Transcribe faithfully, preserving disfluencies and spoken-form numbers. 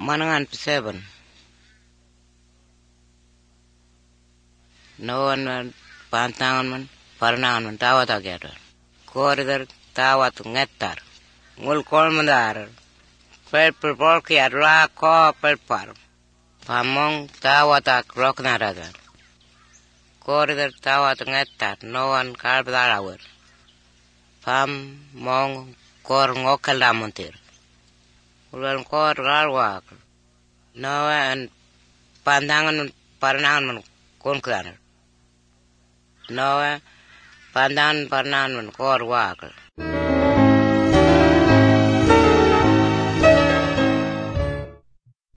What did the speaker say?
manangan seven. No one pantangan man, paranangan man, tawat agad. Koridor tawat ngetar. Ngul kol mandar. Pel pel polki adra ko pel par. Pamong tawat ak rok naradan. Koridor tawat ngetar. No one kalbdar awar. Pam mong kor ngokal damuntir. Ulan kor galwak. No one pantangan paranangan man konklanar. No, pandan panan man kor wakal.